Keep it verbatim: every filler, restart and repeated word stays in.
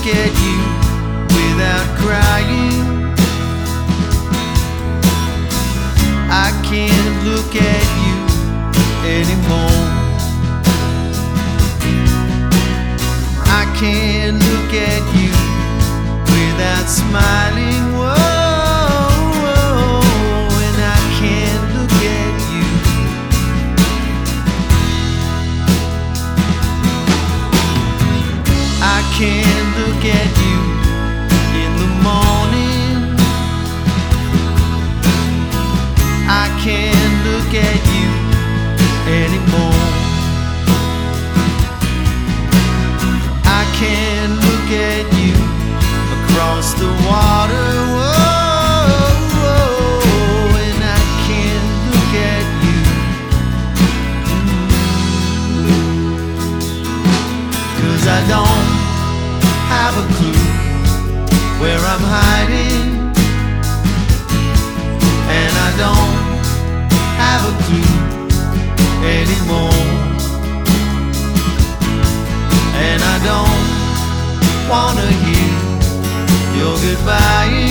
look at you without crying. I can't look at you anymore. I can't look at you without smiling. Whoa, whoa, and I can't look at you. I can't look at you in the morning. I can't look at you anymore. I can't look at you across the water. Whoa, whoa, and I can't look at you. Cause I don't have a clue where I'm hiding, and I don't have a clue anymore. And I don't wanna hear your goodbye.